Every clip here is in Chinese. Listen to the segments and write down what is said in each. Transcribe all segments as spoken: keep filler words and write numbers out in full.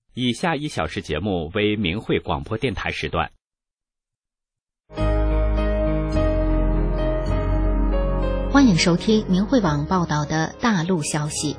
以下一小时节目为明慧广播电台时段。 欢迎收听明慧网报道的大陆消息。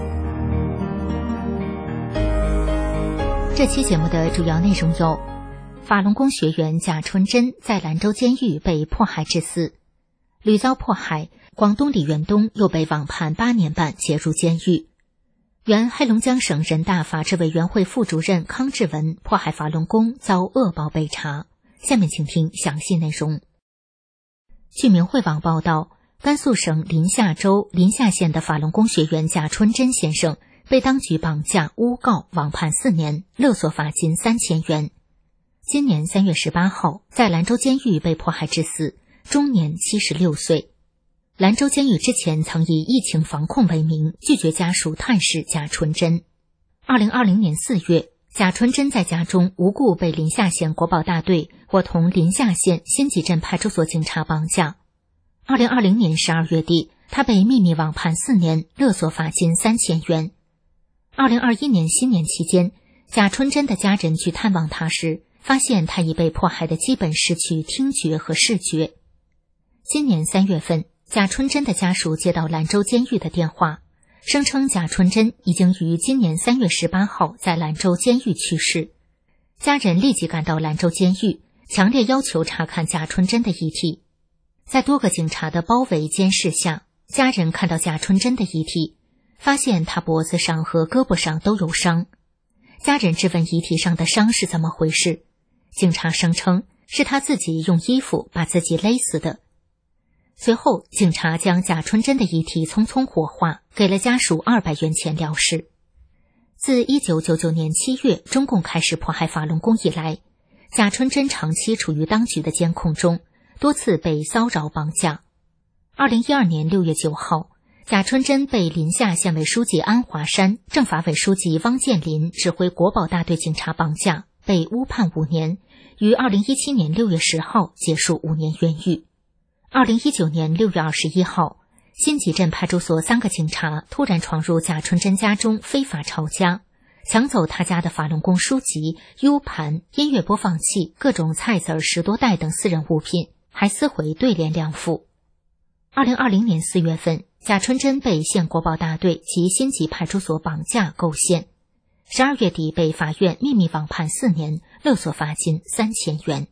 这期节目的主要内容有：法轮功学员贾春珍在兰州监狱被迫害致死，屡遭迫害，广东李元东又被网判八年半解入监狱。原黑龙江省人大法制委员会副主任康志文迫害法轮功遭恶报被查。下面请听详细内容。据明慧网报道，甘肃省临夏州临夏县的法轮功学员贾春珍先生被当局绑架诬告，网判四年，勒索罚金三千元。今年三月十八号，在兰州监狱被迫害致死，终年七十六岁。兰州监狱之前曾以疫情防控为名，拒绝家属探视贾春珍。二零二零年四月，贾春珍在家中无故被临夏县国保大队伙同临夏县新集镇派出所警察绑架。二零二零年十二月底，他被秘密网判四年，勒索罚金三千元。二零二一年新年期间，贾春珍的家人去探望他时，发现他已被迫害的基本失去听觉和视觉。今年三月份，贾春珍的家属接到兰州监狱的电话，声称贾春珍已经于今年三月十八号在兰州监狱去世。家人立即赶到兰州监狱，强烈要求查看贾春珍的遗体。在多个警察的包围监视下，家人看到贾春珍的遗体，发现他脖子上和胳膊上都有伤。家人质问遗体上的伤是怎么回事，警察声称是他自己用衣服把自己勒死的。随后，警察将贾春珍的遗体匆匆火化，给了家属二百元钱了事。自一九九九年七月中共开始迫害法轮功以来，贾春珍长期处于当局的监控中，多次被骚扰绑架。二零一二年六月九号，贾春珍被临夏县委书记安华山、政法委书记汪建林指挥国保大队警察绑架，被诬判五年，于二零一七年六月十号结束五年冤狱。二零一九年六月二十一号，新集镇派出所三个警察突然闯入贾春珍家中，非法抄家，抢走他家的法轮功书籍、U 盘、音乐播放器、各种菜籽十多袋等私人物品，还撕毁对联两副。二零二零年四月份，贾春珍被县国保大队及新集派出所绑架构陷，十二月底被法院秘密网判四年，勒索罚金三千元。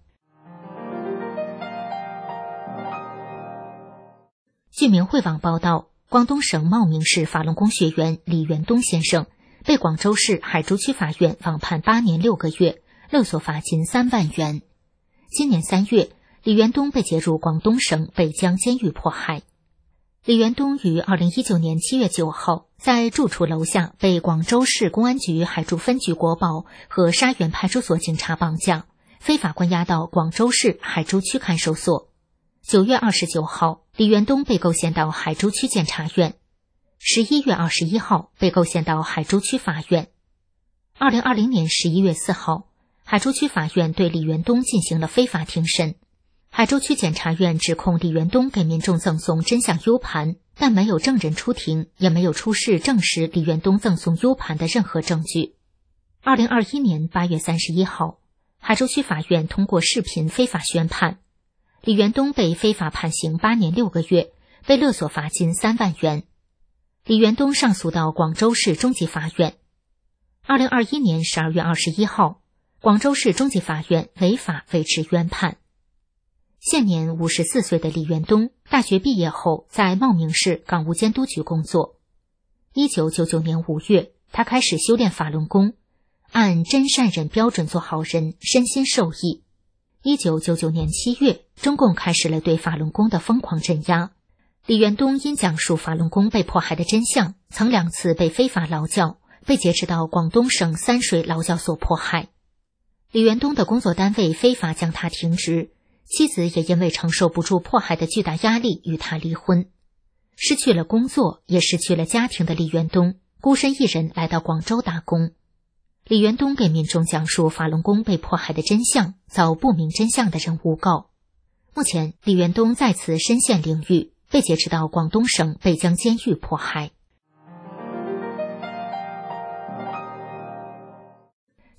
据明慧网报道，广东省茂名市法轮功学员李元东先生被广州市海珠区法院网判八年六个月，勒索罚金三万元。今年三月，李元东被解入广东省北江监狱迫害。李元东于二零一九年七月九号在住处楼下被广州市公安局海珠分局国保和沙园派出所警察绑架，非法关押到广州市海珠区看守所。九月二十九号，李元东被构陷到海珠区检察院。十一月二十一号，被构陷到海珠区法院。二零二零年十一月四号，海珠区法院对李元东进行了非法庭审。海珠区检察院指控李元东给民众赠送真相 U 盘，但没有证人出庭，也没有出示证实李元东赠送 U 盘的任何证据。二零二一年八月三十一号，海珠区法院通过视频非法宣判，李元东被非法判刑八年六个月，被勒索罚金三万元。李元东上诉到广州市中级法院。二零二一年十二月二十一号，广州市中级法院违法维持原判。现年五十四岁的李元东，大学毕业后在茂名市港务监督局工作。一九九九年五月，他开始修炼法轮功，按真善忍标准做好人，身心受益。一九九九年七月，中共开始了对法轮功的疯狂镇压。李元东因讲述法轮功被迫害的真相，曾两次被非法劳教，被劫持到广东省三水劳教所迫害。李元东的工作单位非法将他停职，妻子也因为承受不住迫害的巨大压力与他离婚。失去了工作，也失去了家庭的李元东，孤身一人来到广州打工。李元东给民众讲述法轮功被迫害的真相，遭不明真相的人诬告。目前，李元东再次身陷囹圄，被劫持到广东省北江监狱迫害。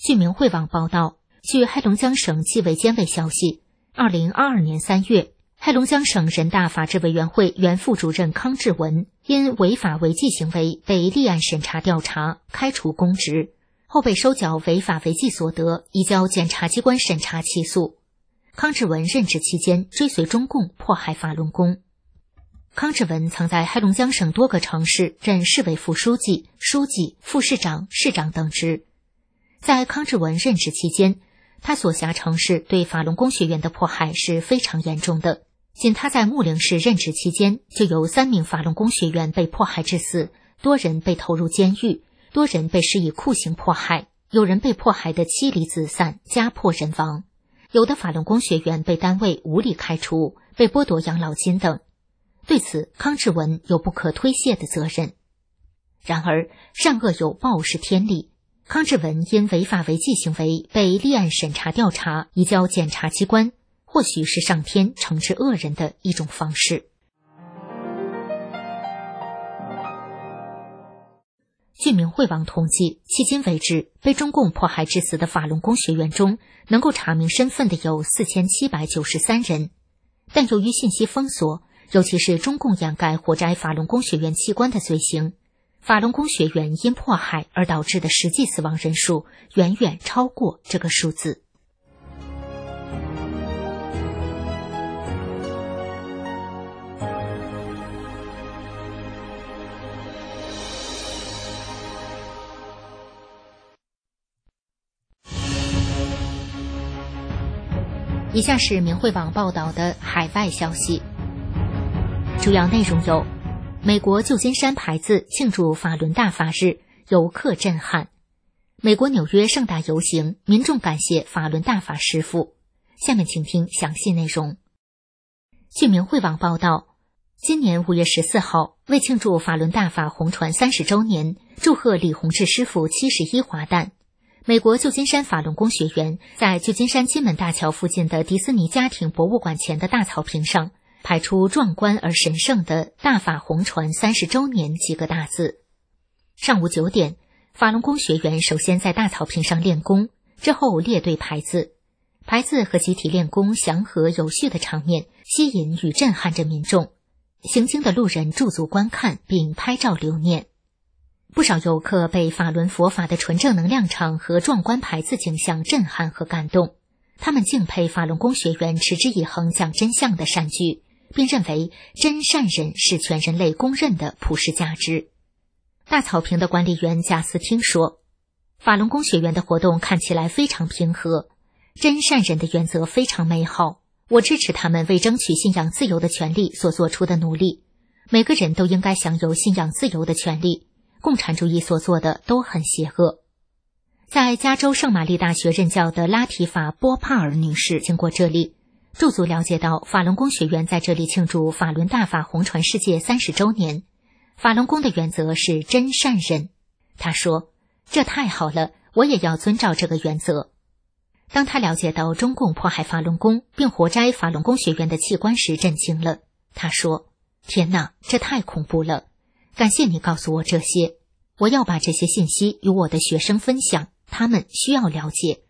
据明慧网报道，据黑龙江省纪委监委消息，二零二二年三月，黑龙江省人大法制委员会原副主任康志文因违法违纪行为被立案审查调查，开除公职，后被收缴违法违纪所得，移交检察机关审查起诉。康志文任职期间追随中共迫害法轮功。康志文曾在黑龙江省多个城市任市委副书记、书记、副市长、市长等职。在康志文任职期间，他所辖城市对法轮功学员的迫害是非常严重的。仅他在木陵市任职期间，就有三名法轮功学员被迫害致死，多人被投入监狱，多人被施以酷刑迫害，有人被迫害得妻离子散，家破人亡。有的法轮功学员被单位无理开除，被剥夺养老金等。对此，康志文有不可推卸的责任。然而，善恶有报是天理。康志文因违法违纪行为被立案审查调查，移交检察机关，或许是上天惩治恶人的一种方式。据明慧网统计，迄今为止，被中共迫害致死的法轮功学员中，能够查明身份的有四千七百九十三人。但由于信息封锁，尤其是中共掩盖活摘法轮功学员器官的罪行，法轮功学员因迫害而导致的实际死亡人数远远超过这个数字。以下是明慧网报道的海外消息，主要内容有：美国旧金山牌子庆祝法轮大法日，游客震撼；美国纽约盛大游行，民众感谢法轮大法师父。下面请听详细内容。据明慧网报道，今年五月十四号，为庆祝法轮大法红传三十周年，祝贺李洪志师傅七十一华诞，美国旧金山法轮功学员在旧金山金门大桥附近的迪斯尼家庭博物馆前的大草坪上排出壮观而神圣的大法红传三十周年几个大字。上午九点，法轮功学员首先在大草坪上练功，之后列队排字，排字和集体练功祥和有序的场面吸引与震撼着民众，行经的路人驻足观看并拍照留念。不少游客被法轮佛法的纯正能量场和壮观排字景象震撼和感动，他们敬佩法轮功学员持之以恒讲真相的善举，并认为真善忍是全人类公认的普世价值。大草坪的管理员贾斯汀说，法轮功学员的活动看起来非常平和，真善忍的原则非常美好，我支持他们为争取信仰自由的权利所做出的努力。每个人都应该享有信仰自由的权利，共产主义所做的都很邪恶。在加州圣玛丽大学任教的拉提法·波帕尔女士经过这里，驻足了解到法轮功学员在这里庆祝法轮大法红传世界三十周年。法轮功的原则是真善忍。她说，这太好了，我也要遵照这个原则。当她了解到中共迫害法轮功并活摘法轮功学员的器官时震惊了。她说，天哪，这太恐怖了，感谢你告诉我这些，我要把这些信息与我的学生分享，他们需要了解。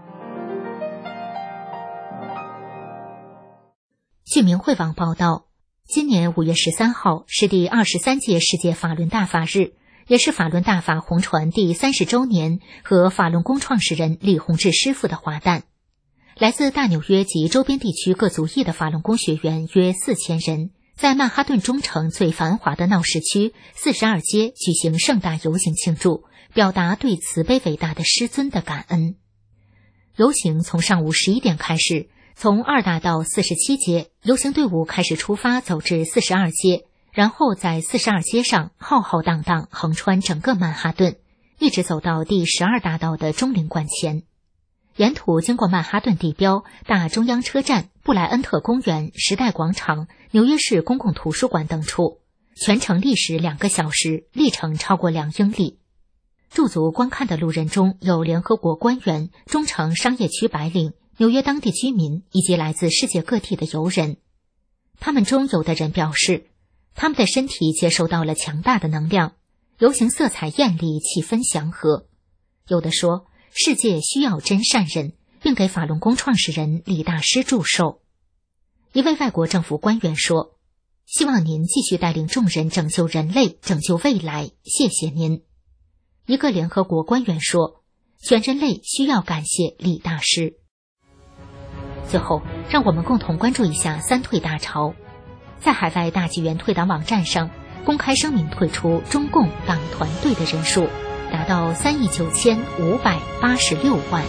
据明慧网报道，今年五月十三号是第二十三届世界法轮大法日，也是法轮大法红传第三十周年和法轮功创始人李洪志师傅的华诞。来自大纽约及周边地区各族裔的法轮功学员约四千人，在曼哈顿中城最繁华的闹市区四十二街举行盛大游行庆祝，表达对慈悲伟大的师尊的感恩。游行从上午十一点开始，从二大道四十七街，游行队伍开始出发，走至四十二街，然后在四十二街上浩浩荡荡横穿整个曼哈顿，一直走到第十二大道的中领馆前。沿途经过曼哈顿地标、大中央车站、布莱恩特公园、时代广场、纽约市公共图书馆等处，全程历时两个小时，历程超过两英里。驻足观看的路人中有联合国官员、中城商业区白领、纽约当地居民以及来自世界各地的游人。他们中有的人表示，他们的身体接受到了强大的能量，游行色彩艳丽，气氛祥和。有的说， 世界需要真善人，并给法轮功创始人李大师祝寿。一位外国政府官员说，希望您继续带领众人拯救人类，拯救未来，谢谢您。一个联合国官员说，全人类需要感谢李大师。最后，让我们共同关注一下三退大潮。在海外大纪元退党网站上，公开声明退出中共党团队的人数达到三亿九千五百八十六万。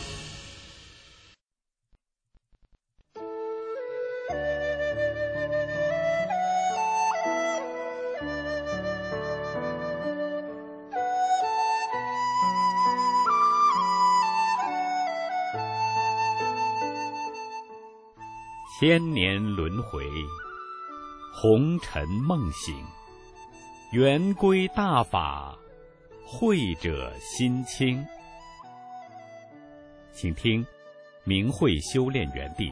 千年轮回，红尘梦醒，圆归大法，慧者心清。请听明慧修炼园地。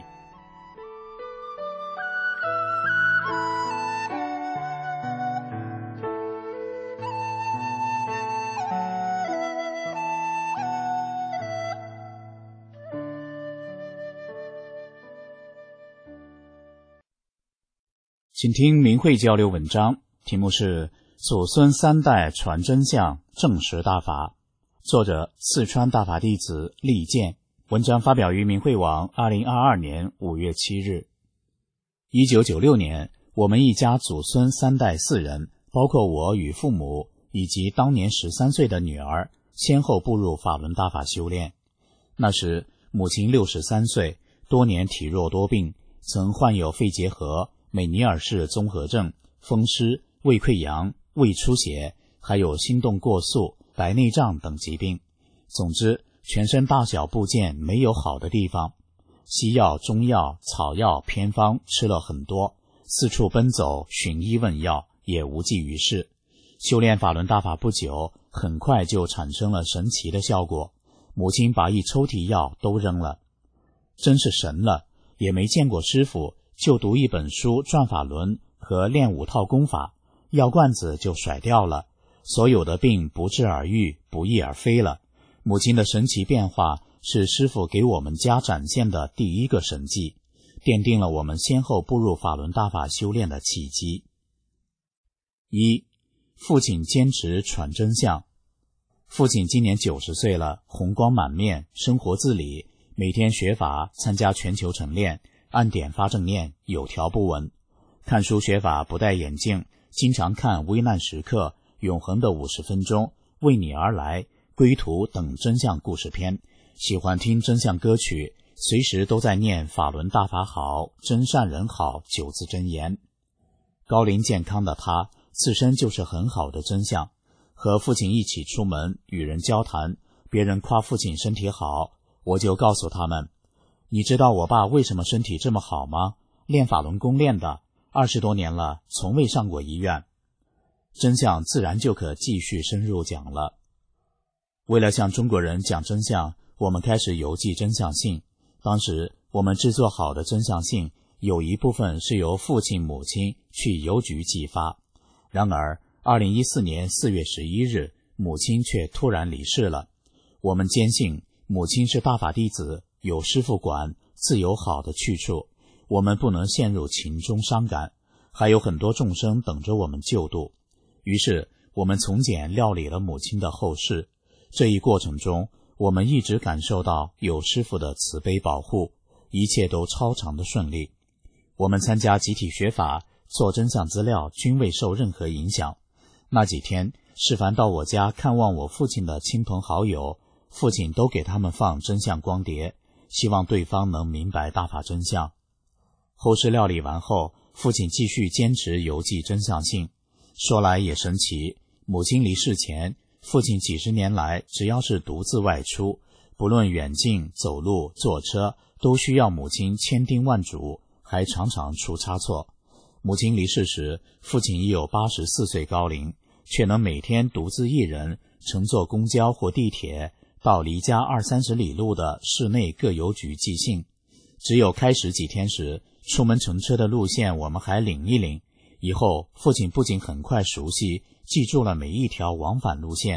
请听明慧交流文章，题目是祖孙三代传真相，证实大法，作者四川大法弟子利剑，文章发表于明慧网二零二二年五月七日。一九九六年，我们一家祖孙三代四人，包括我与父母以及当年十三岁的女儿，先后步入法轮大法修炼。那时母亲六十三岁，多年体弱多病，曾患有肺结核、美尼尔氏综合症、风湿、胃溃疡、胃出血，还有心动过速、白内障等疾病。总之，全身大小部件没有好的地方。西药、中药、草药、偏方吃了很多，四处奔走寻医问药，也无济于事。修炼法轮大法不久，很快就产生了神奇的效果。母亲把一抽屉药都扔了，真是神了，也没见过师傅，就读一本书转法轮和练五套功法，药罐子就甩掉了，所有的病不治而愈，不翼而飞了。母亲的神奇变化是师父给我们家展现的第一个神迹，奠定了我们先后步入法轮大法修炼的契机。一、父亲坚持传真相。父亲今年九十岁了，红光满面，生活自理，每天学法，参加全球晨练，按点发正念，有条不紊。看书学法不戴眼镜，经常看危难时刻、永恒的五十分钟、为你而来、归途等真相故事片，喜欢听真相歌曲，随时都在念法轮大法好，真善人好九字真言。高龄健康的他自身就是很好的真相，和父亲一起出门与人交谈，别人夸父亲身体好，我就告诉他们，你知道我爸为什么身体这么好吗？练法轮功练的，二十多年了，从未上过医院。真相自然就可继续深入讲了。为了向中国人讲真相，我们开始邮寄真相信。当时我们制作好的真相信，有一部分是由父亲母亲去邮局寄发。然而二零一四年四月十一日，母亲却突然离世了。我们坚信母亲是大法弟子，有师父管，自有好的去处，我们不能陷入情中伤感，还有很多众生等着我们救度。于是我们从简料理了母亲的后事。这一过程中，我们一直感受到有师父的慈悲保护，一切都超常的顺利。我们参加集体学法，做真相资料均未受任何影响。那几天，是凡到我家看望我父亲的亲朋好友，父亲都给他们放真相光碟，希望对方能明白大法真相。后事料理完后，父亲继续坚持邮寄真相信。说来也神奇，母亲离世前，父亲几十年来只要是独自外出，不论远近、走路、坐车，都需要母亲千叮万嘱，还常常出差错。母亲离世时，父亲已有八十四岁高龄，却能每天独自一人乘坐公交或地铁到离家二三十里路的市内各邮局寄信。只有开始几天时，出门乘车的路线我们还领一领，以后父亲不仅很快熟悉记住了每一条往返路线，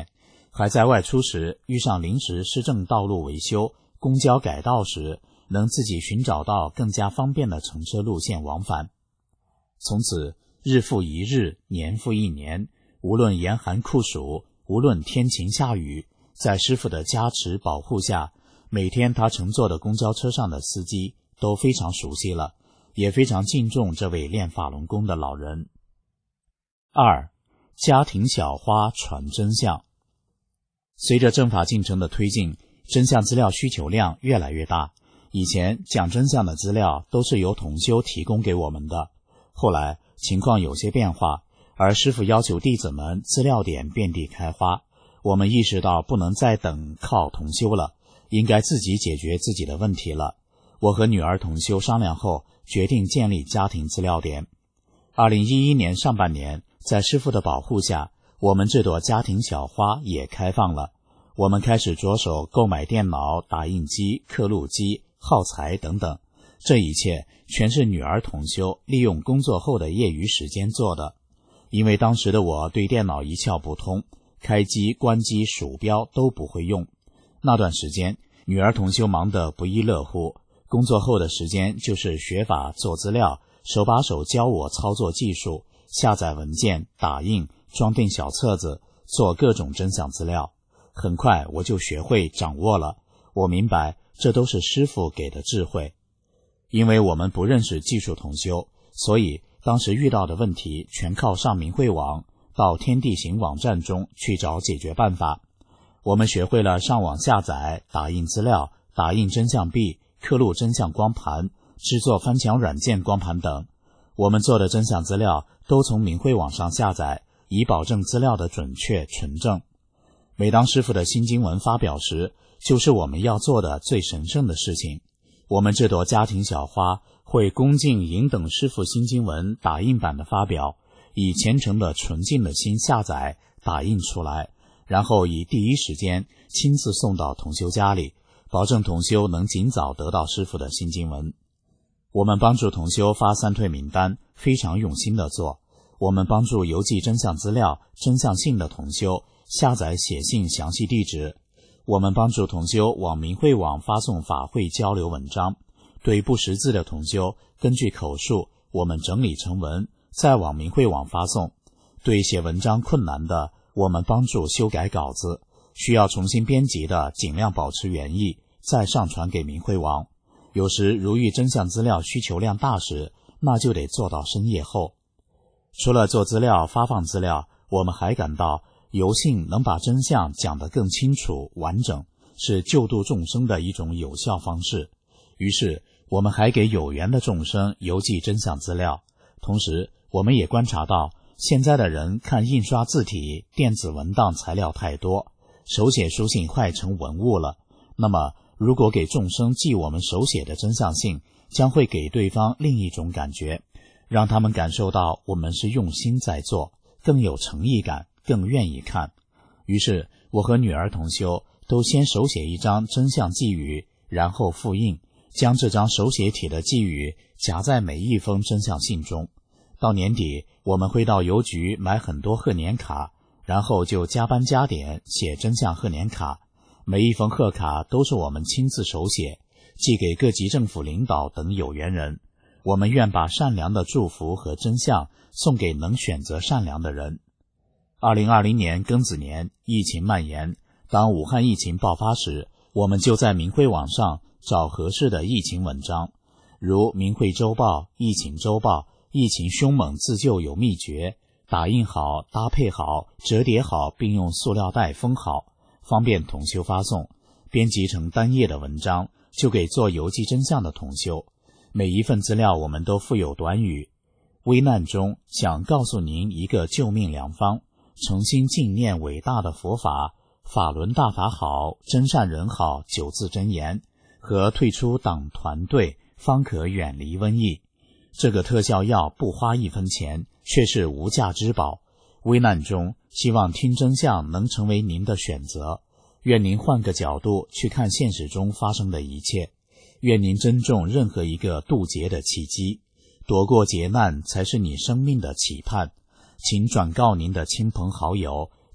还在外出时遇上临时市政道路维修、公交改道时，能自己寻找到更加方便的乘车路线往返。从此日复一日，年复一年，无论严寒酷暑，无论天晴下雨，在师傅的加持保护下，每天他乘坐的公交车上的司机都非常熟悉了，也非常敬重这位练法轮功的老人。二、家庭小花传真相。随着正法进程的推进，真相资料需求量越来越大。以前讲真相的资料都是由同修提供给我们的，后来情况有些变化，而师父要求弟子们资料点遍地开花，我们意识到不能再等靠同修了，应该自己解决自己的问题了。我和女儿同修商量后，决定建立家庭资料点。二零一一年上半年，在师父的保护下，我们这朵家庭小花也开放了。我们开始着手购买电脑、打印机、刻录机、耗材等等，这一切全是女儿同修利用工作后的业余时间做的。因为当时的我对电脑一窍不通，开机、关机、鼠标都不会用。那段时间，女儿同修忙得不亦乐乎，工作后的时间就是学法、做资料，手把手教我操作技术，下载文件、打印、装订小册子，做各种真相资料。很快我就学会掌握了，我明白这都是师父给的智慧。因为我们不认识技术同修，所以当时遇到的问题全靠上明慧网，到天地行网站中去找解决办法。我们学会了上网下载、打印资料、打印真相币、刻录真相光盘、制作翻墙软件光盘等。我们做的真相资料都从明慧网上下载，以保证资料的准确纯正。每当师父的新经文发表时，就是我们要做的最神圣的事情。我们这朵家庭小花会恭敬迎等师父新经文打印版的发表，以虔诚的纯净的心下载打印出来，然后以第一时间亲自送到同修家里，保证同修能尽早得到师父的新经文。我们帮助同修发三退名单，非常用心的做。我们帮助邮寄真相资料、真相信的同修下载写信详细地址。我们帮助同修往明慧网发送法会交流文章，对不识字的同修根据口述我们整理成文，再往明慧网发送。对写文章困难的，我们帮助修改稿子，需要重新编辑的尽量保持原意，再上传给明慧网。有时如遇真相资料需求量大时，那就得做到深夜后。除了做资料、发放资料，我们还感到邮信能把真相讲得更清楚完整，是救度众生的一种有效方式。于是我们还给有缘的众生邮寄真相资料。同时我们也观察到，现在的人看印刷字体、电子文档材料太多，手写书信快成文物了。那么如果给众生寄我们手写的真相信，将会给对方另一种感觉，让他们感受到我们是用心在做，更有诚意感，更愿意看。于是我和女儿同修都先手写一张真相寄语，然后复印，将这张手写体的寄语夹在每一封真相信中。到年底我们会到邮局买很多贺年卡，然后就加班加点写真相贺年卡。每一封贺卡都是我们亲自手写，寄给各级政府领导等有缘人。我们愿把善良的祝福和真相送给能选择善良的人。二零二零年庚子年，疫情蔓延，当武汉疫情爆发时，我们就在明慧网上找合适的疫情文章，如明慧周报、疫情周报、疫情凶猛自救有秘诀，打印好、搭配好、折叠好，并用塑料袋封好，方便同修发送。编辑成单页的文章，就给做邮寄真相的同修。每一份资料我们都附有短语：危难中想告诉您一个救命良方，诚心敬念伟大的佛法，法轮大法好，真善人好九字真言，和退出党团队方可远离瘟疫。这个特效药不花一分钱，却是无价之宝。危难中希望听真相能成为您的选择，愿您换个角度去看现实中发生的一切，愿您珍重任何一个渡劫的契机，躲过劫难才是你生命的期盼。请转告您的亲朋好友，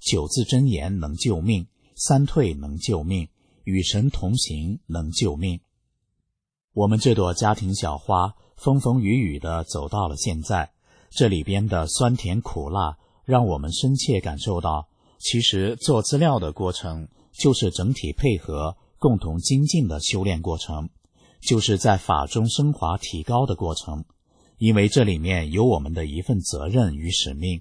九字真言能救命，三退能救命，与神同行能救命。我们这朵家庭小花风风雨雨地走到了现在，这里边的酸甜苦辣让我们深切感受到，其实做资料的过程就是整体配合共同精进的修炼过程，就是在法中升华提高的过程，因为这里面有我们的一份责任与使命。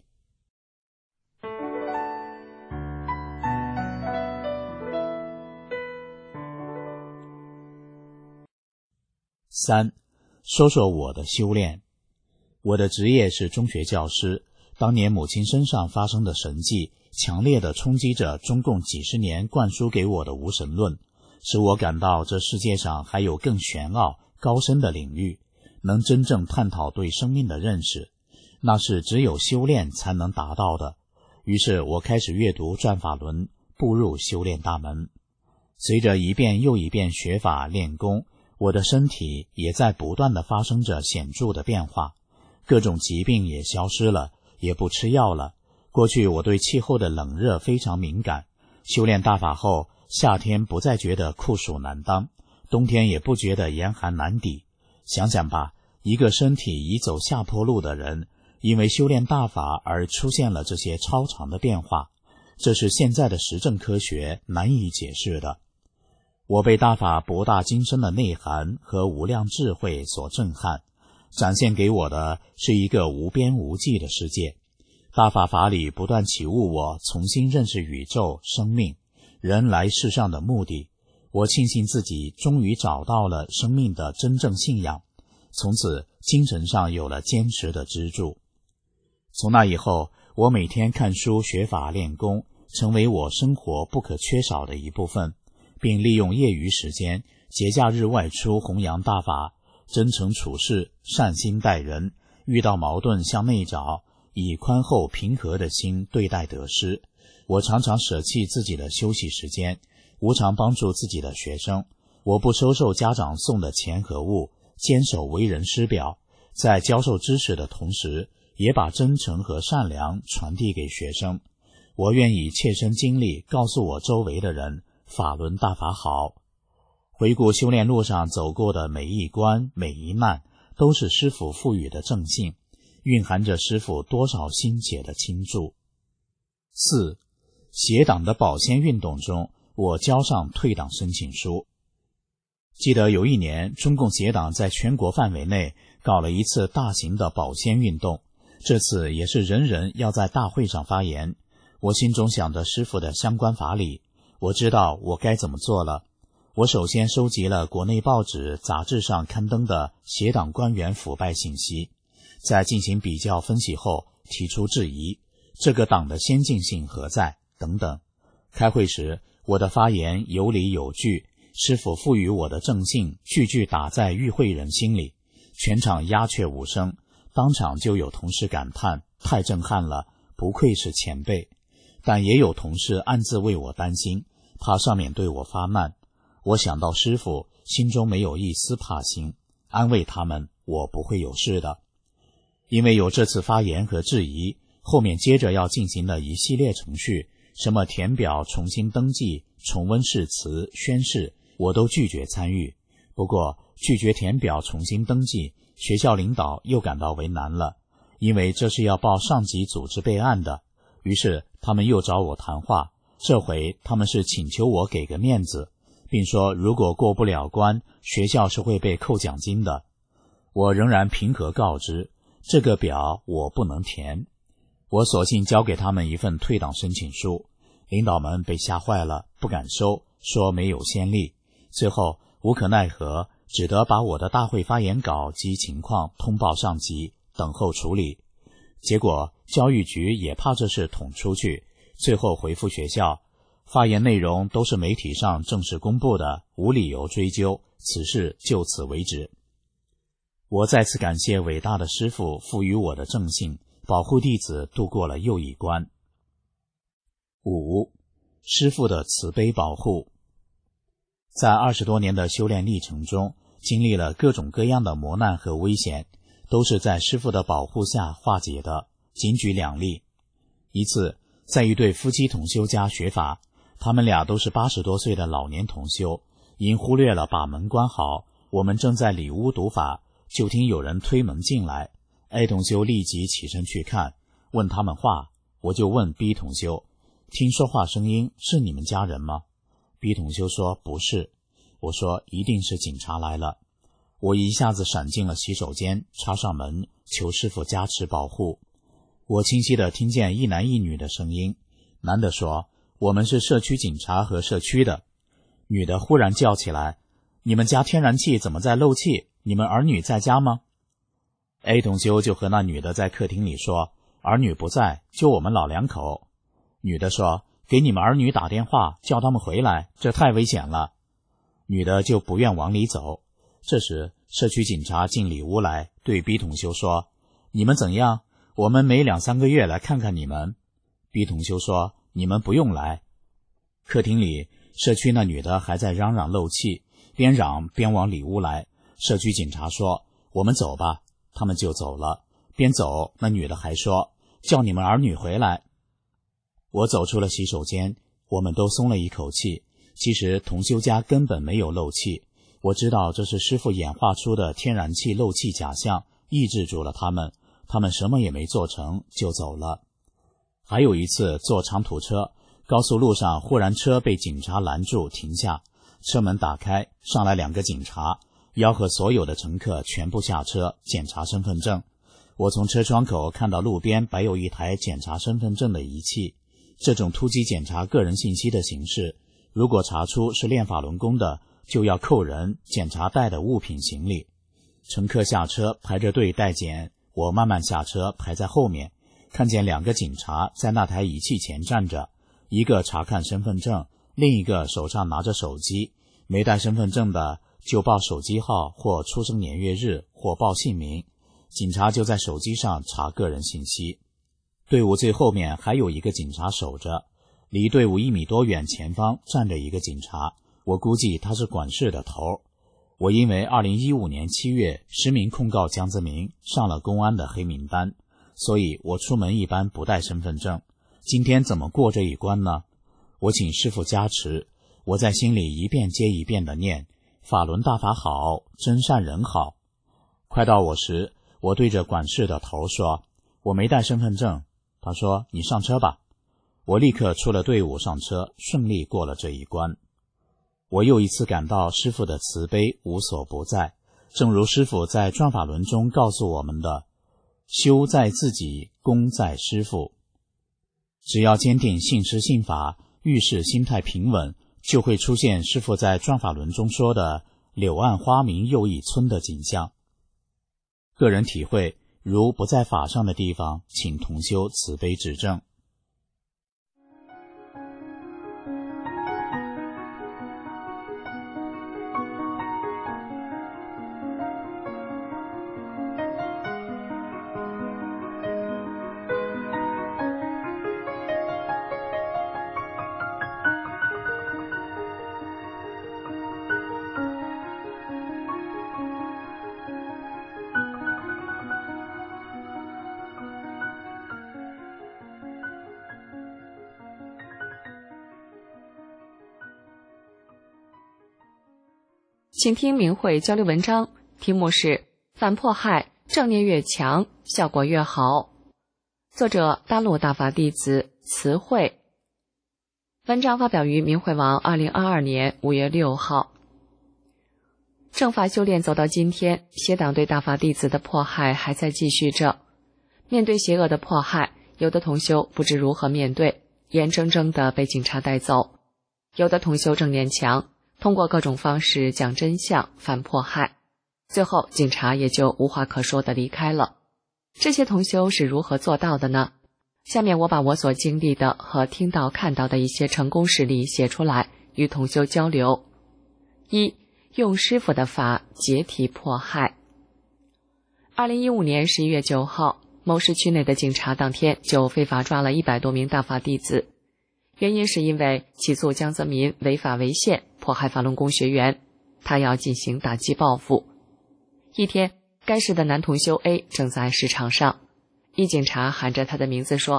三，说说我的修炼。我的职业是中学教师，当年母亲身上发生的神迹，强烈地冲击着中共几十年灌输给我的无神论，使我感到这世界上还有更玄奥高深的领域，能真正探讨对生命的认识，那是只有修炼才能达到的。于是我开始阅读转法轮，步入修炼大门。随着一遍又一遍学法练功，我的身体也在不断地发生着显著的变化，各种疾病也消失了，也不吃药了。过去我对气候的冷热非常敏感，修炼大法后，夏天不再觉得酷暑难当，冬天也不觉得严寒难抵。想想吧，一个身体已走下坡路的人，因为修炼大法而出现了这些超常的变化，这是现在的实证科学难以解释的。我被大法博大精深的内涵和无量智慧所震撼，展现给我的是一个无边无际的世界。大法法理不断启悟我重新认识宇宙、生命、人来世上的目的。我庆幸自己终于找到了生命的真正信仰，从此精神上有了坚实的支柱。从那以后，我每天看书学法练功，成为我生活不可缺少的一部分，并利用业余时间节假日外出弘扬大法，真诚处事，善心待人，遇到矛盾向内找，以宽厚平和的心对待得失。我常常舍弃自己的休息时间，无偿帮助自己的学生。我不收受家长送的钱和物，坚守为人师表，在教授知识的同时，也把真诚和善良传递给学生。我愿以切身经历告诉我周围的人，法轮大法好。回顾修炼路上走过的每一关每一难，都是师父赋予的正信，蕴含着师父多少心血的倾注。四，邪党的保鲜运动中，我交上退党申请书。记得有一年，中共邪党在全国范围内搞了一次大型的保鲜运动，这次也是人人要在大会上发言。我心中想着师父的相关法理，我知道我该怎么做了。我首先收集了国内报纸、杂志上刊登的邪党官员腐败信息，在进行比较分析后提出质疑，这个党的先进性何在等等。开会时，我的发言有理有据，师父赋予我的正信句句打在与会人心里，全场鸦雀无声，当场就有同事感叹太震撼了，不愧是前辈。但也有同事暗自为我担心，怕上面对我发难。我想到师父，心中没有一丝怕心，安慰他们，我不会有事的。因为有这次发言和质疑，后面接着要进行的一系列程序，什么填表、重新登记、重温誓词、宣誓，我都拒绝参与。不过拒绝填表、重新登记，学校领导又感到为难了，因为这是要报上级组织备案的。于是他们又找我谈话，这回他们是请求我给个面子，并说如果过不了关，学校是会被扣奖金的。我仍然平和告知，这个表我不能填。我索性交给他们一份退党申请书，领导们被吓坏了，不敢收，说没有先例。最后无可奈何，只得把我的大会发言稿及情况通报上级，等候处理。结果教育局也怕这事捅出去，最后回复学校，发言内容都是媒体上正式公布的，无理由追究，此事就此为止。我再次感谢伟大的师父赋予我的正信，保护弟子度过了又一关。五，师父的慈悲保护。在二十多年的修炼历程中，经历了各种各样的磨难和危险，都是在师父的保护下化解的。仅举两例。一次， 在一对夫妻同修家学法，他们俩都是八十多岁的老年同修，因忽略了把门关好，我们正在里屋读法，就听有人推门进来。A 同修立即起身去看，问他们话。我就问 B 同修，听说话声音是你们家人吗？ B 同修说不是。我说一定是警察来了。我一下子闪进了洗手间，插上门，求师父加持保护。我清晰地听见一男一女的声音，男的说我们是社区警察和社区的，女的忽然叫起来，你们家天然气怎么在漏气？你们儿女在家吗？ A 同修就和那女的在客厅里说，儿女不在，就我们老两口。女的说，给你们儿女打电话，叫他们回来，这太危险了。女的就不愿往里走。这时社区警察进里屋来，对 B 同修说，你们怎样？我们每两三个月来看看你们。 B 同修说，你们不用来。客厅里社区那女的还在嚷嚷漏气，边嚷边往里屋来。社区警察说，我们走吧。他们就走了，边走那女的还说，叫你们儿女回来。我走出了洗手间，我们都松了一口气。其实同修家根本没有漏气，我知道这是师父演化出的天然气漏气假象，抑制住了他们，他们什么也没做成就走了。还有一次坐长途车，高速路上忽然车被警察拦住停下，车门打开，上来两个警察，吆喝所有的乘客全部下车检查身份证。我从车窗口看到路边摆有一台检查身份证的仪器，这种突击检查个人信息的形式，如果查出是练法轮功的，就要扣人检查带的物品行李。乘客下车排着队待检，我慢慢下车排在后面，看见两个警察在那台仪器前站着，一个查看身份证，另一个手上拿着手机，没带身份证的就报手机号或出生年月日或报姓名，警察就在手机上查个人信息。队伍最后面还有一个警察守着，离队伍一米多远前方站着一个警察，我估计他是管事的头。我因为二零一五年七月实名控告江泽民，上了公安的黑名单，所以我出门一般不带身份证。今天怎么过这一关呢？我请师父加持，我在心里一遍接一遍地念，法轮大法好，真善人好。快到我时，我对着管事的头说，我没带身份证。他说，你上车吧。我立刻出了队伍上车，顺利过了这一关。我又一次感到师父的慈悲无所不在，正如师父在转法轮中告诉我们的，修在自己，功在师父。只要坚定信师信法，遇事心态平稳，就会出现师父在转法轮中说的柳暗花明又一村的景象。个人体会，如不在法上的地方，请同修慈悲指正。 请听明慧交流文章，题目是反迫害，正念越强，效果越好。作者大陆大法弟子慈慧。文章发表于明慧网二零二二年五月六号。正法修炼走到今天，邪党对大法弟子的迫害还在继续着。面对邪恶的迫害，有的同修不知如何面对，眼睁睁地被警察带走；有的同修正念强，通过各种方式讲真相，反迫害，最后警察也就无话可说地离开了。这些同修是如何做到的呢？下面我把我所经历的和听到看到的一些成功事例写出来，与同修交流。一、用师父的法解体迫害。二零一五年十一月九号，某市区内的警察当天就非法抓了一百多名大法弟子，原因是因为起诉江泽民违法违宪，迫害法轮功学员，他要进行打击报复。一天，该市的男同修 A 正在市场上，一警察喊着他的名字说：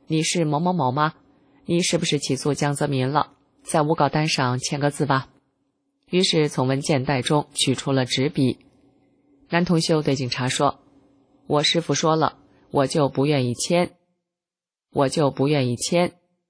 你是某某某吗？你是不是起诉江泽民了？在诬告单上签个字吧。于是从文件袋中取出了纸笔。男同修对警察说，我师父说了，我就不愿意签，我就不愿意签。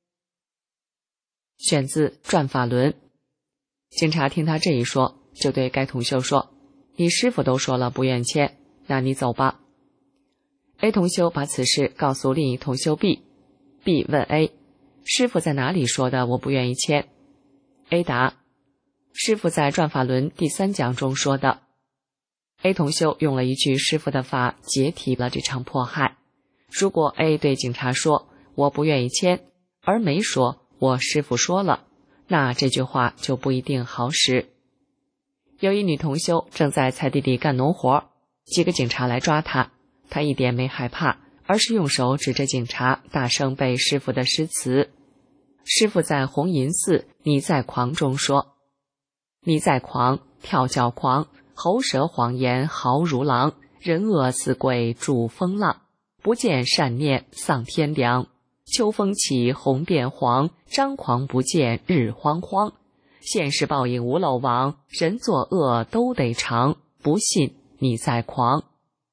选自《转法轮》。警察听他这一说，就对该同修说，你师父都说了不愿签，那你走吧。A 同修把此事告诉另一同修 B， B 问 A， 师父在哪里说的我不愿意签？ A 答，师父在《转法轮》第三讲中说的。 A 同修用了一句师父的法解体了这场迫害。如果 A 对警察说我不愿意签，而没说我师父说了，那这句话就不一定好使。有一女同修正在菜地里干农活，几个警察来抓她，她一点没害怕，而是用手指着警察，大声背师父的诗词。师父在红银寺你在狂中说，你在狂，跳脚狂，喉舌谎言豪如狼，人恶似鬼逐风浪，不见善念丧天良，秋风起红变黄，张狂不见日慌慌，现世报应无漏网，人作恶都得偿，不信你在狂。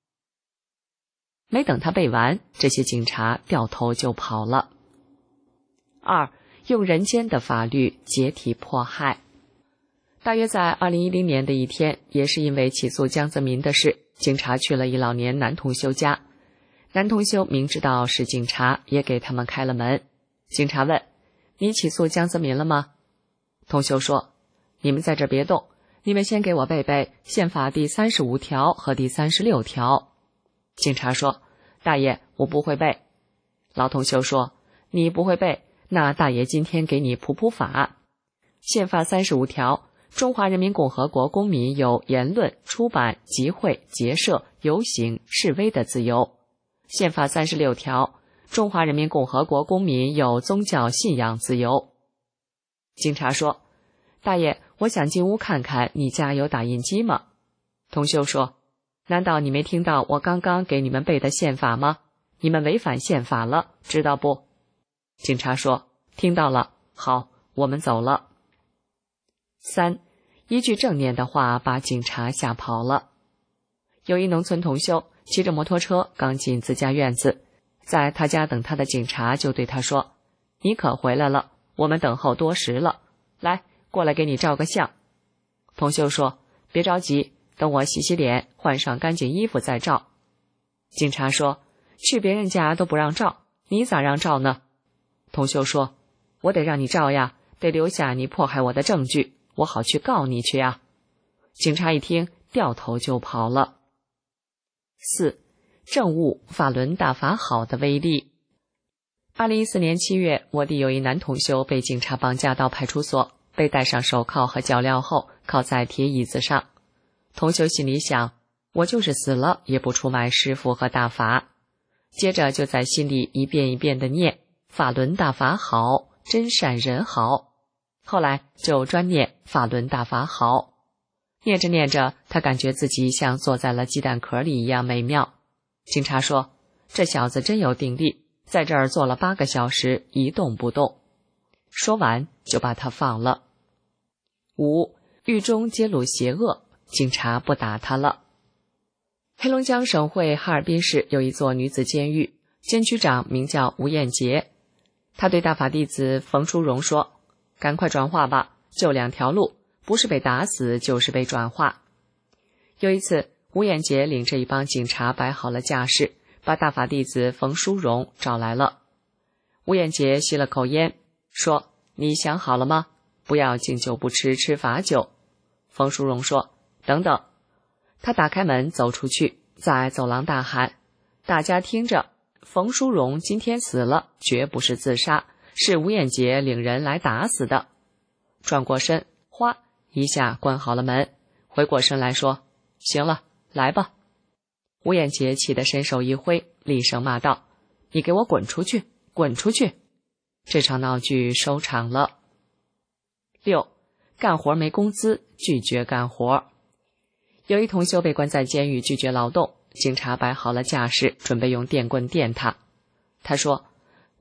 没等他背完，这些警察掉头就跑了。二，用人间的法律解体迫害。大约在二零一零年的一天，也是因为起诉江泽民的事，警察去了一老年男同修家。男同修明知道是警察，也给他们开了门。警察问，你起诉江泽民了吗？同修说，你们在这别动，你们先给我背背宪法第三十五条和第三十六条。警察说，大爷，我不会背。老同修说，你不会背，那大爷今天给你普普法。宪法三十五条，中华人民共和国公民有言论、出版、集会、结社、游行、示威的自由。宪法三十六条，中华人民共和国公民有宗教信仰自由。警察说，大爷，我想进屋看看，你家有打印机吗？同修说，难道你没听到我刚刚给你们背的宪法吗？你们违反宪法了，知道不？警察说，听到了，好，我们走了。三，一句正念的话把警察吓跑了。有一农村同修骑着摩托车刚进自家院子，在他家等他的警察就对他说，你可回来了，我们等候多时了，来，过来给你照个相。同修说，别着急，等我洗洗脸，换上干净衣服再照。警察说，去别人家都不让照，你咋让照呢？同修说，我得让你照呀，得留下你迫害我的证据，我好去告你去啊。警察一听，掉头就跑了。四，证悟法轮大法好的威力。二零一四年七月，我弟有一男同修被警察绑架到派出所，被戴上手铐和脚镣后，靠在铁椅子上。同修心里想，我就是死了也不出卖师父和大法。接着就在心里一遍一遍地念，法轮大法好，真善人好。后来就专念法轮大法好。念着念着，他感觉自己像坐在了鸡蛋壳里一样美妙。警察说，这小子真有定力，在这儿坐了八个小时，一动不动。说完就把他放了。五，狱中揭露邪恶，警察不打他了。黑龙江省会哈尔滨市有一座女子监狱，监区长名叫吴艳杰。他对大法弟子冯淑荣说，赶快转化吧，就两条路，不是被打死就是被转化。有一次，吴艳杰领着一帮警察摆好了架势，把大法弟子冯淑荣找来了。吴艳杰吸了口烟，说，你想好了吗？不要敬酒不吃吃罚酒。冯淑荣说，等等。他打开门走出去，在走廊大喊，大家听着，冯淑荣今天死了，绝不是自杀，是吴艳杰领人来打死的。转过身，哗一下关好了门，回过身来说，行了，来吧。吴艳杰气得伸手一挥，厉声骂道，你给我滚出去，滚出去。这场闹剧收场了。六，干活没工资，拒绝干活。有一同修被关在监狱，拒绝劳动，警察摆好了架势，准备用电棍电他。他说，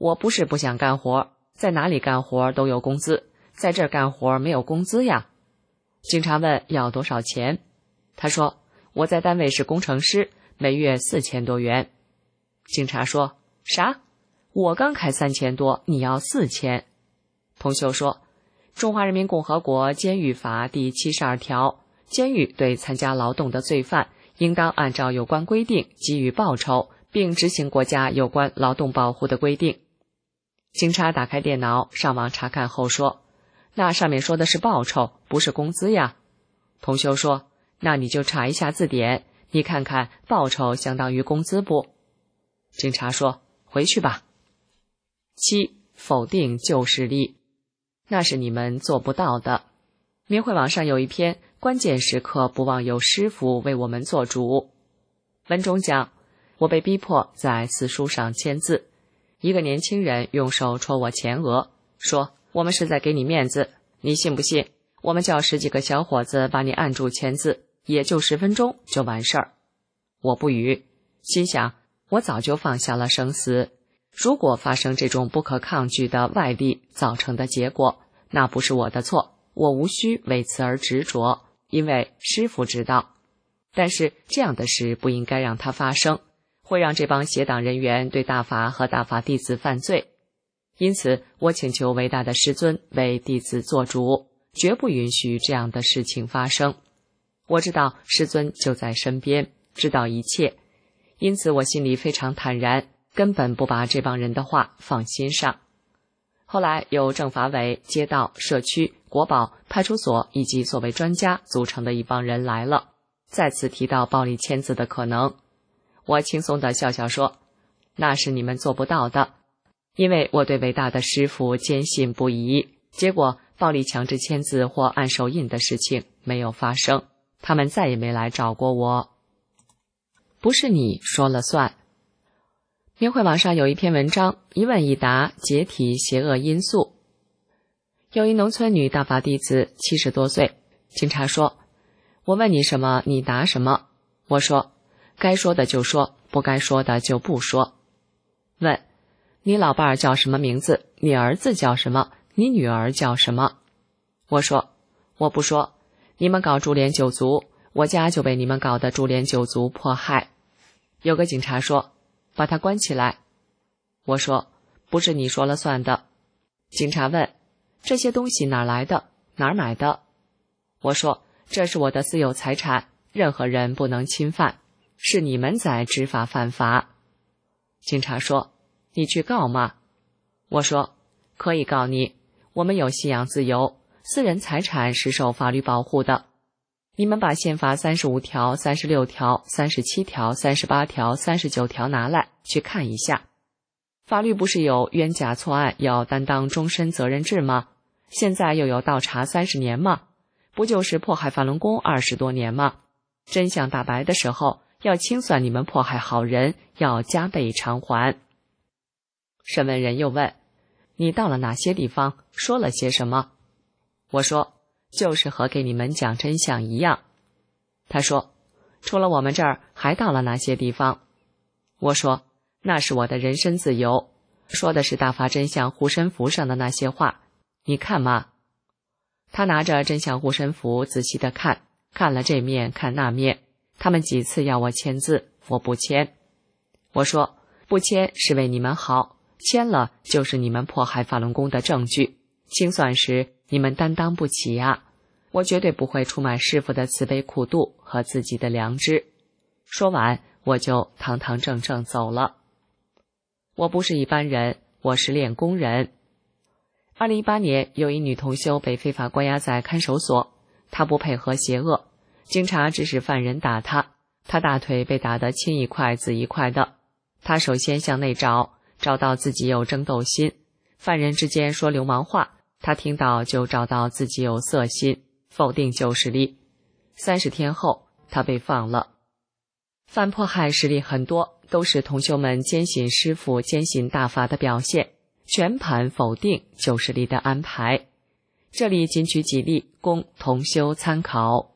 我不是不想干活，在哪里干活都有工资，在这儿干活没有工资呀。警察问要多少钱，他说我在单位是工程师，每月四千多元。警察说啥？我刚开三千多，你要四千？同修说，中华人民共和国监狱法第七十二条，监狱对参加劳动的罪犯应当按照有关规定给予报酬，并执行国家有关劳动保护的规定。警察打开电脑上网查看后说，那上面说的是报酬，不是工资呀。同修说，那你就查一下字典，你看看报酬相当于工资不？警察说，回去吧。七、否定旧势力，那是你们做不到的。明慧网上有一篇关键时刻不忘有师父为我们做主。文中讲，我被逼迫在四书上签字，一个年轻人用手戳我前额，说我们是在给你面子，你信不信我们叫十几个小伙子把你按住签字，也就十分钟就完事儿。我不语，心想我早就放下了生死，如果发生这种不可抗拒的外力造成的结果，那不是我的错，我无需为此而执着，因为师父知道。但是这样的事不应该让它发生，会让这帮邪党人员对大法和大法弟子犯罪。因此我请求伟大的师尊为弟子做主，绝不允许这样的事情发生。我知道师尊就在身边，知道一切，因此我心里非常坦然，根本不把这帮人的话放心上。后来由政法委、街道、社区、国保、派出所以及所谓专家组成的一帮人来了，再次提到暴力签字的可能。我轻松地笑笑说，那是你们做不到的，因为我对伟大的师父坚信不疑，结果暴力强制签字或按手印的事情没有发生，他们再也没来找过我。不是你说了算。明慧网上有一篇文章，一问一答，解体邪恶因素。有一农村女大法弟子，七十多岁，警察说，我问你什么你答什么。我说，该说的就说，不该说的就不说。问，你老伴儿叫什么名字？你儿子叫什么？你女儿叫什么？我说，我不说，你们搞株连九族，我家就被你们搞的株连九族迫害。有个警察说，把他关起来。我说，不是你说了算的。警察问，这些东西哪儿来的？哪儿买的？我说，这是我的私有财产，任何人不能侵犯，是你们在执法犯法。警察说，你去告吗？我说，可以告你，我们有信仰自由，私人财产是受法律保护的。你们把宪法三十五条、三十六条、三十七条、三十八条、三十九条拿来去看一下。法律不是有冤假错案要担当终身责任制吗？现在又有倒查三十年吗？不就是迫害法轮功二十多年吗？真相大白的时候，要清算你们迫害好人，要加倍偿还。审问人又问，你到了哪些地方，说了些什么？我说，就是和给你们讲真相一样。他说，除了我们这儿还到了哪些地方？我说，那是我的人身自由，说的是大法真相护身符上的那些话，你看吗？他拿着真相护身符仔细地看，看了这面看那面，他们几次要我签字，我不签。我说，不签是为你们好，签了就是你们迫害法轮功的证据，清算时你们担当不起呀，我绝对不会出卖师父的慈悲苦度和自己的良知。说完，我就堂堂正正走了。我不是一般人，我是练功人。二零一八年，有一女同修被非法关押在看守所，她不配合邪恶，警察指使犯人打她，她大腿被打得青一块紫一块的。她首先向内找，找到自己有争斗心，犯人之间说流氓话，她听到就找到自己有色心，否定旧势力。三十天后，她被放了。反迫害实力很多，都是同修们坚信师父、坚信大法的表现，全盘否定旧势力的安排。这里仅举几例供同修参考。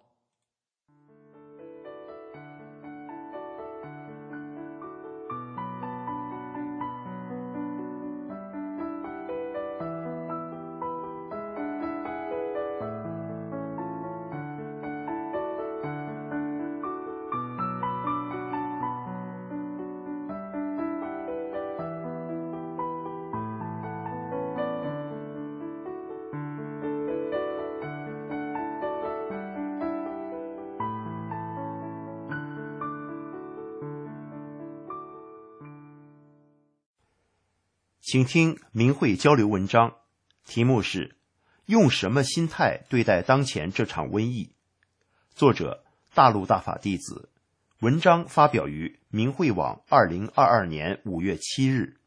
请听明慧交流文章，题目是用什么心态对待当前这场瘟疫？作者大陆大法弟子，文章发表于明慧网二零二二年五月七日。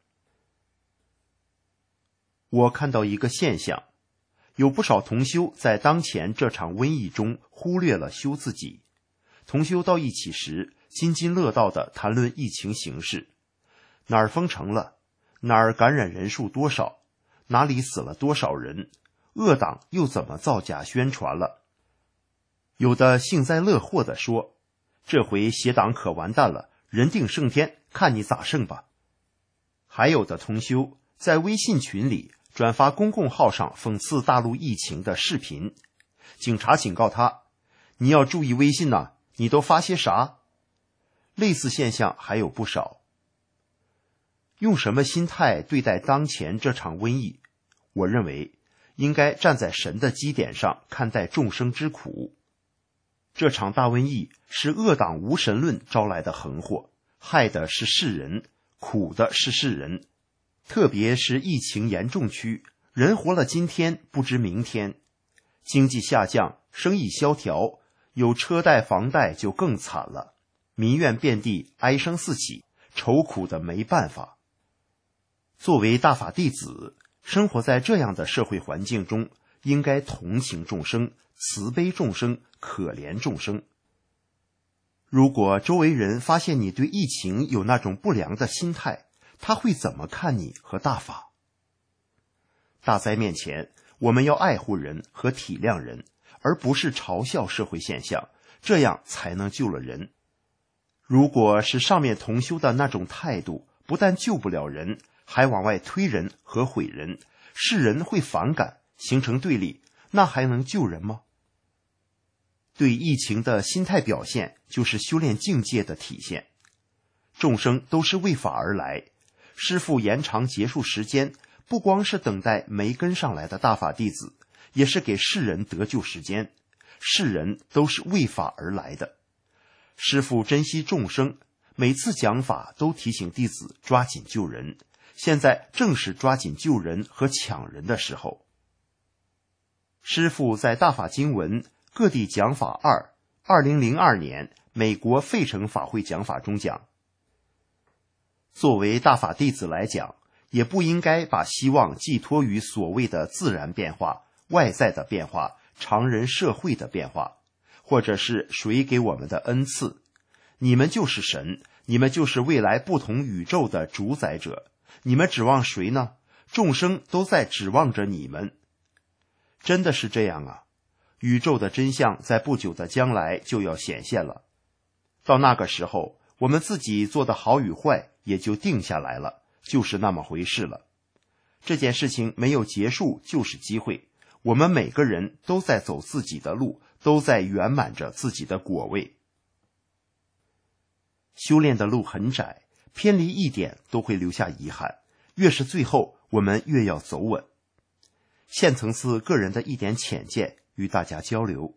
我看到一个现象，有不少同修在当前这场瘟疫中忽略了修自己。同修到一起时，津津乐道地谈论疫情形势，哪儿封城了，哪儿感染人数多少，哪里死了多少人，恶党又怎么造假宣传了。有的幸灾乐祸地说，这回邪党可完蛋了，人定胜天，看你咋胜吧。还有的同修在微信群里转发公共号上讽刺大陆疫情的视频，警察警告他，你要注意微信呐，你都发些啥？类似现象还有不少。用什么心态对待当前这场瘟疫？我认为应该站在神的基点上看待众生之苦。这场大瘟疫是恶党无神论招来的横祸，害的是世人，苦的是世人。特别是疫情严重区，人活了今天不知明天，经济下降，生意萧条，有车贷房贷就更惨了，民怨遍地，哀声四起，愁苦的没办法。作为大法弟子，生活在这样的社会环境中，应该同情众生，慈悲众生，可怜众生。如果周围人发现你对疫情有那种不良的心态，他会怎么看你和大法？大灾面前，我们要爱护人和体谅人，而不是嘲笑社会现象，这样才能救了人。如果是上面同修的那种态度，不但救不了人，还往外推人和毁人，世人会反感，形成对立，那还能救人吗？对疫情的心态表现，就是修炼境界的体现。众生都是为法而来，师父延长结束时间，不光是等待没跟上来的大法弟子，也是给世人得救时间。世人都是为法而来的。师父珍惜众生，每次讲法都提醒弟子抓紧救人，现在正是抓紧救人和抢人的时候。师父在大法经文各地讲法二二零零二年美国费城法会讲法中讲，作为大法弟子来讲，也不应该把希望寄托于所谓的自然变化、外在的变化、常人社会的变化，或者是谁给我们的恩赐。你们就是神，你们就是未来不同宇宙的主宰者，你们指望谁呢？众生都在指望着你们。真的是这样啊，宇宙的真相在不久的将来就要显现了。到那个时候，我们自己做的好与坏也就定下来了，就是那么回事了。这件事情没有结束就是机会，我们每个人都在走自己的路，都在圆满着自己的果位。修炼的路很窄，偏离一点都会留下遗憾，越是最后，我们越要走稳。现层次个人的一点浅见与大家交流。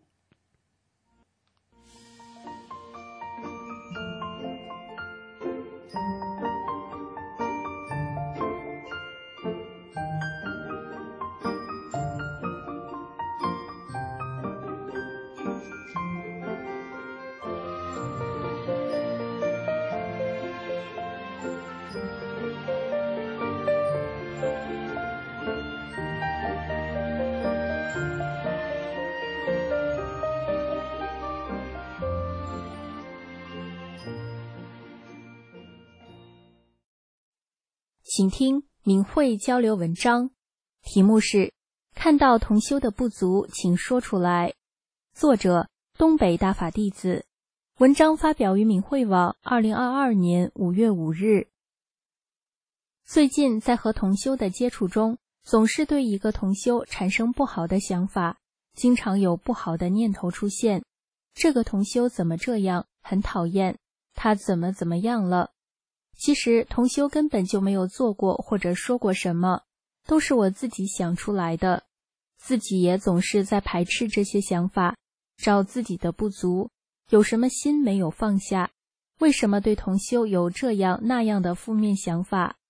请听明慧交流文章，题目是看到同修的不足，请说出来。作者东北大法弟子，文章发表于明慧网二零二二年五月五日。最近在和同修的接触中，总是对一个同修产生不好的想法，经常有不好的念头出现。这个同修怎么这样，很讨厌，他怎么怎么样了。其实同修根本就没有做过或者说过什么，都是我自己想出来的，自己也总是在排斥这些想法，找自己的不足，有什么心没有放下，为什么对同修有这样那样的负面想法。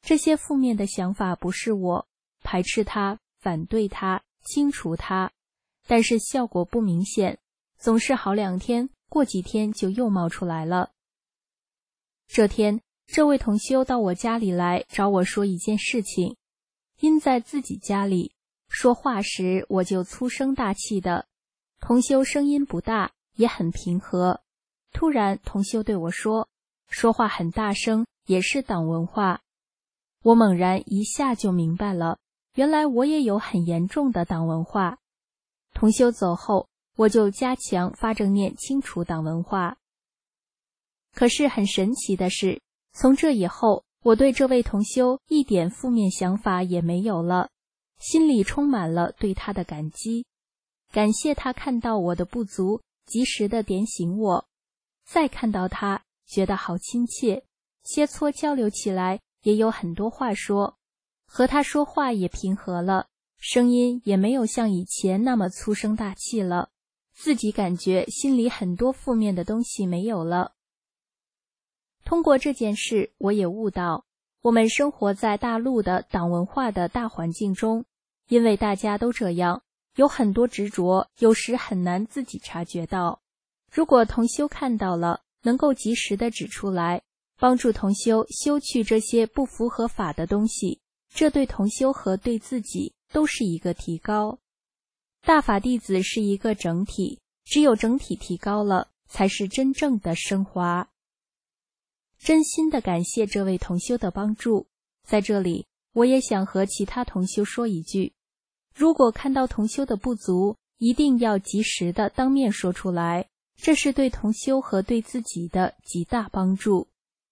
这些负面的想法不是我，排斥它，反对它，清除它，但是效果不明显，总是好两天，过几天就又冒出来了。这天，这位同修到我家里来找我说一件事情，因在自己家里说话时我就粗声大气的，同修声音不大，也很平和。突然同修对我说，说话很大声也是党文化。我猛然一下就明白了，原来我也有很严重的党文化。同修走后，我就加强发正念，清除党文化。可是很神奇的是，从这以后，我对这位同修一点负面想法也没有了，心里充满了对他的感激，感谢他看到我的不足，及时的点醒我。再看到他，觉得好亲切，切磋交流起来也有很多话说，和他说话也平和了，声音也没有像以前那么粗声大气了，自己感觉心里很多负面的东西没有了。通过这件事，我也悟到，我们生活在大陆的党文化的大环境中，因为大家都这样，有很多执着，有时很难自己察觉到。如果同修看到了，能够及时的指出来，帮助同修修去这些不符合法的东西，这对同修和对自己都是一个提高。大法弟子是一个整体，只有整体提高了，才是真正的升华。真心的感谢这位同修的帮助。在这里，我也想和其他同修说一句，如果看到同修的不足，一定要及时的当面说出来，这是对同修和对自己的极大帮助。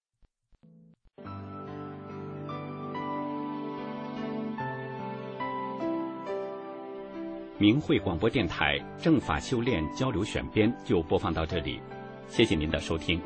明慧广播电台正法修炼交流选编就播放到这里，谢谢您的收听。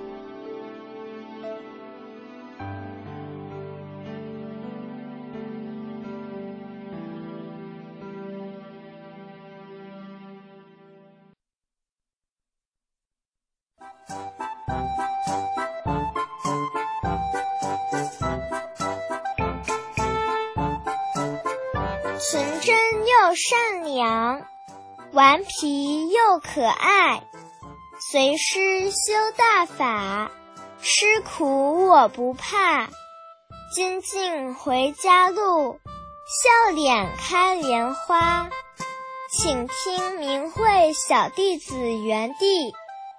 纯真又善良，顽皮又可爱，随师修大法，吃苦我不怕。精进回家路，笑脸开莲花。请听明慧小弟子园地。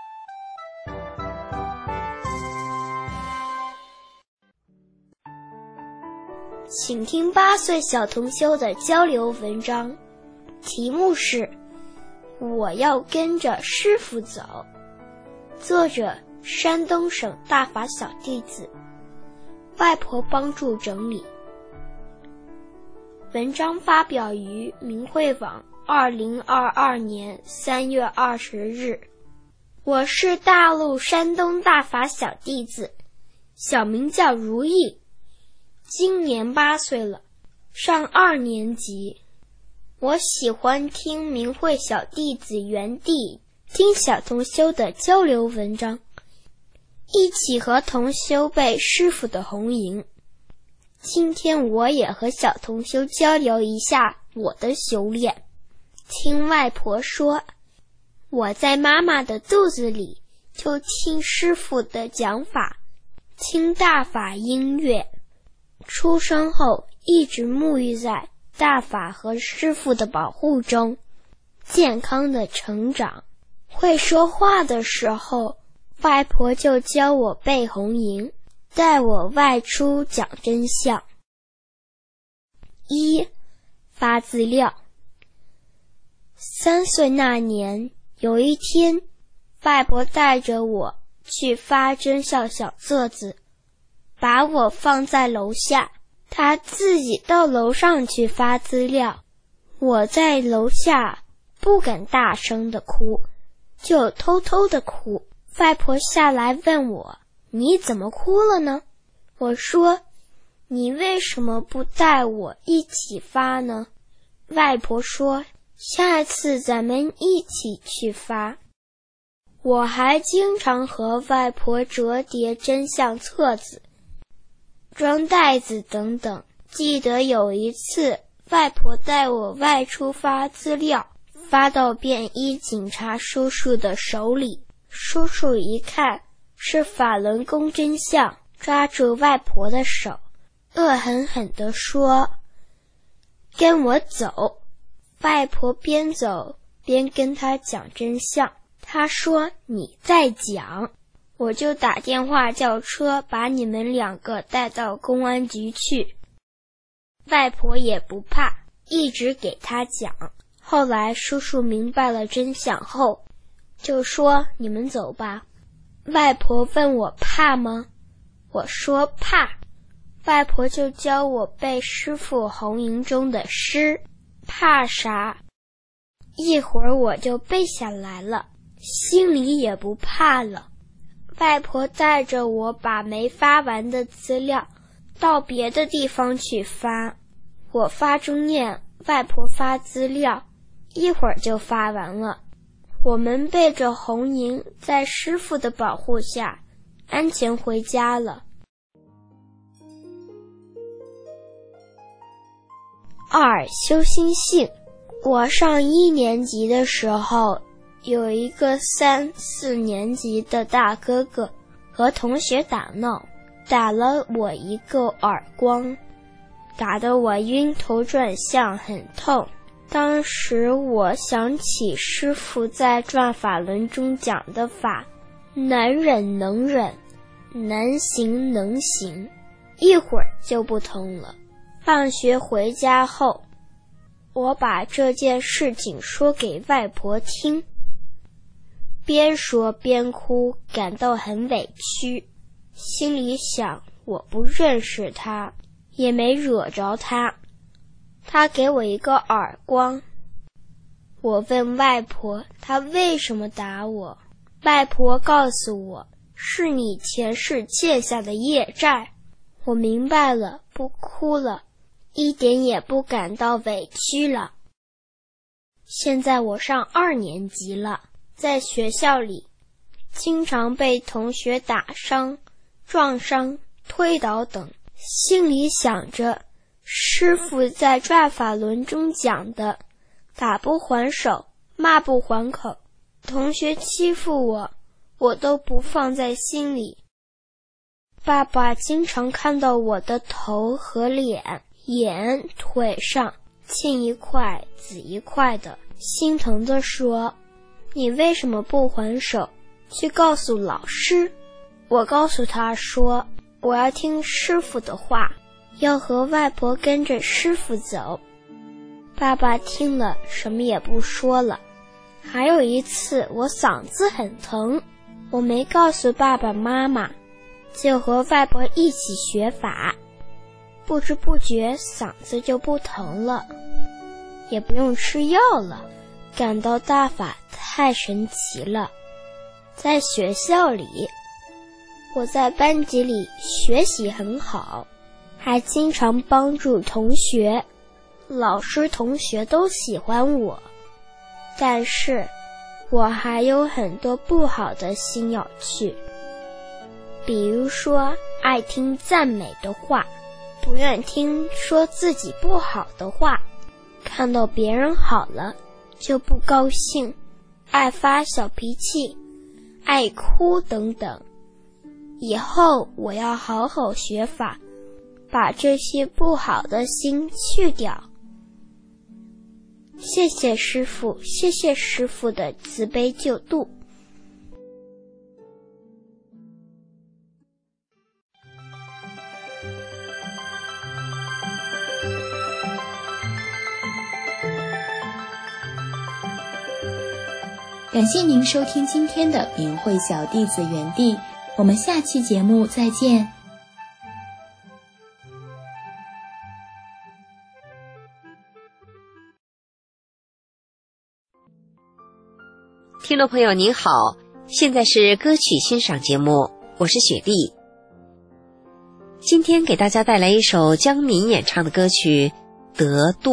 请听八岁小同修的交流文章，题目是我要跟着师父走，作者山东省大法小弟子，外婆帮助整理。文章发表于明慧网二零二二年三月二十日。我是大陆山东大法小弟子，小名叫如意，今年八岁了，上二年级。我喜欢听明慧小弟子园地，听小同修的交流文章，一起和同修背师父的红迎。今天我也和小同修交流一下我的修炼。听外婆说，我在妈妈的肚子里就听师父的讲法，听大法音乐。出生后一直沐浴在大法和师父的保护中，健康的成长。会说话的时候，外婆就教我背红迎，带我外出讲真相。一、发资料。三岁那年，有一天，外婆带着我去发真相小册子，把我放在楼下，她自己到楼上去发资料。我在楼下不敢大声地哭，就偷偷地哭。外婆下来问我，你怎么哭了呢？我说，你为什么不带我一起发呢？外婆说，下次咱们一起去发。我还经常和外婆折叠真相册子， 装袋子等等。记得有一次，外婆带我外出发资料，发到便衣警察叔叔的手里。叔叔一看是法轮功真相，抓住外婆的手，恶狠狠地说：“跟我走。”外婆边走边跟他讲真相。他说：“你再讲，我就打电话叫车把你们两个带到公安局去。”外婆也不怕，一直给他讲。后来叔叔明白了真相后，就说：“你们走吧。”外婆问我怕吗？我说怕。外婆就教我背师父红营中的诗，怕啥？一会儿我就背下来了，心里也不怕了。外婆带着我把没发完的资料到别的地方去发，我发中念，外婆发资料，一会儿就发完了。我们背着红营，在师父的保护下安全回家了。二、修心性。我上一年级的时候，有一个三四年级的大哥哥和同学打闹，打了我一个耳光，打得我晕头转向，很痛。当时我想起师父在转法轮中讲的法，难忍能忍，难行能行，一会儿就不通了。放学回家后，我把这件事情说给外婆听，边说边哭，感到很委屈，心里想我不认识他，也没惹着他，他给我一个耳光。我问外婆他为什么打我，外婆告诉我是你前世欠下的业债。我明白了，不哭了，一点也不感到委屈了。现在我上二年级了，在学校里经常被同学打伤、撞伤、推倒等，心里想着师父在转法轮中讲的打不还手，骂不还口，同学欺负我，我都不放在心里。爸爸经常看到我的头和脸、眼、腿上青一块紫一块的，心疼地说：“你为什么不还手？去告诉老师。”我告诉他说：“我要听师父的话，要和外婆跟着师父走。”爸爸听了什么也不说了。还有一次我嗓子很疼，我没告诉爸爸妈妈，就和外婆一起学法，不知不觉嗓子就不疼了，也不用吃药了，感到大法太神奇了。在学校里，我在班级里学习很好，还经常帮助同学，老师同学都喜欢我。但是我还有很多不好的心要去，比如说爱听赞美的话，不愿听说自己不好的话，看到别人好了就不高兴，爱发小脾气，爱哭等等。以后我要好好学法，把这些不好的心去掉。谢谢师父，谢谢师父的慈悲救度。 感谢您收听今天的明慧小弟子园地，我们下期节目再见。 听众朋友您好，现在是歌曲欣赏节目，我是雪莉。今天给大家带来一首江民演唱的歌曲《得度》。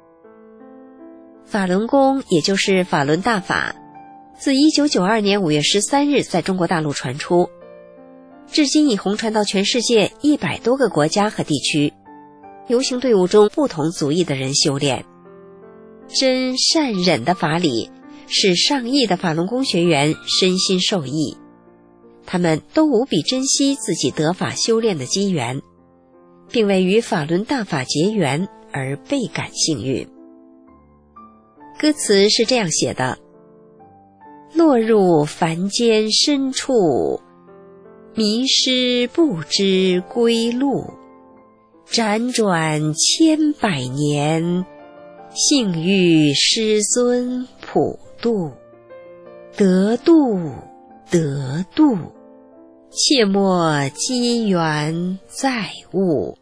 法轮功也就是法轮大法，自一九九二年五月十三日在中国大陆传出。 至今已红传到全世界一百多个国家和地区，游行队伍中不同族裔的人修炼。真善忍的法理使上亿的法轮功学员身心受益，他们都无比珍惜自己得法修炼的机缘，并为与法轮大法结缘而倍感幸运。歌词是这样写的：落入凡间深处，迷失不知归路，辗转千百年，幸遇师尊普渡，得度得度，切莫机缘再误。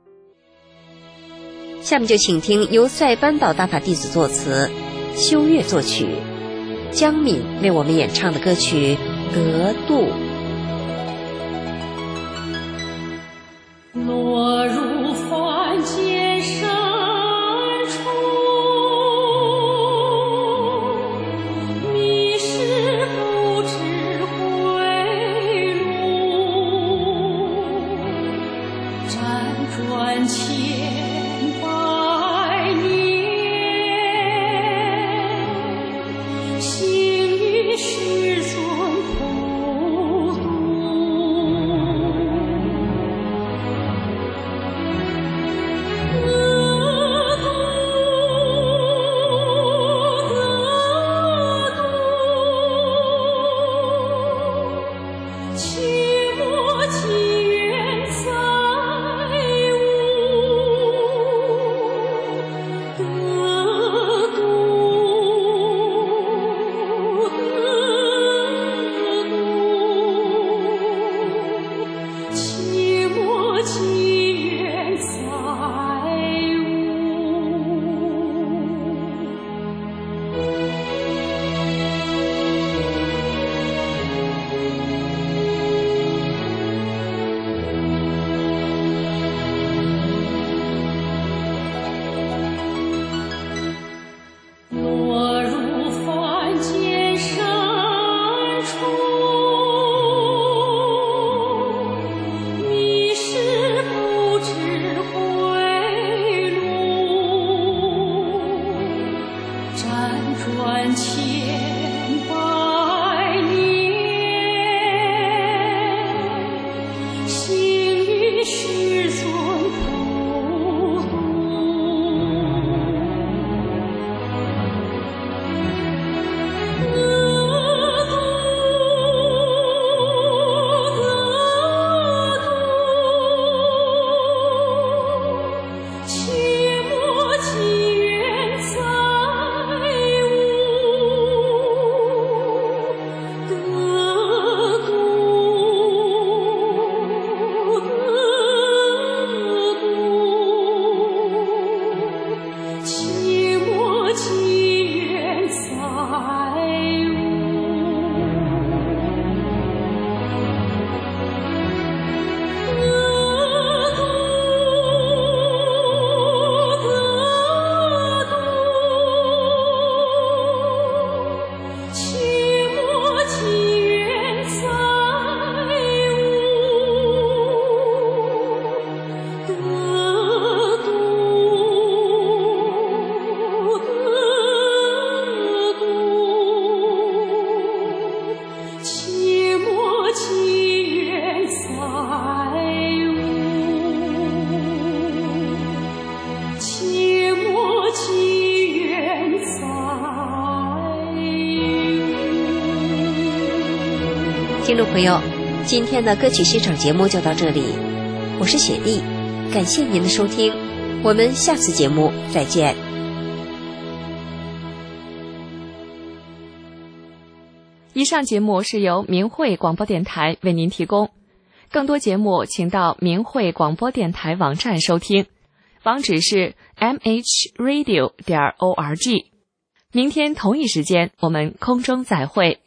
下面就请听由塞班岛大法弟子作词，修月作曲，江敏为我们演唱的歌曲《得度》。 落入凡间深处，迷失不知归路，辗转千百年，幸遇师尊普渡。 听众朋友，今天的歌曲欣赏节目就到这里，我是雪莉，感谢您的收听，我们下次节目再见。 以上节目是由明慧广播电台为您提供，更多节目请到明慧广播电台网站收听，网址是 m h radio 点 org。明天同一时间我们空中再会。